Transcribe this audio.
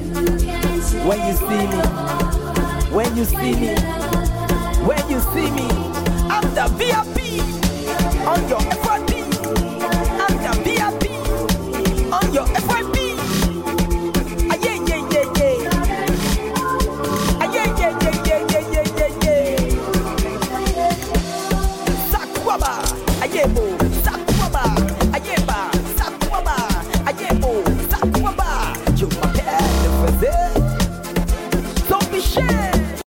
When you see me, when you see me, when you see me, I'm the VIP.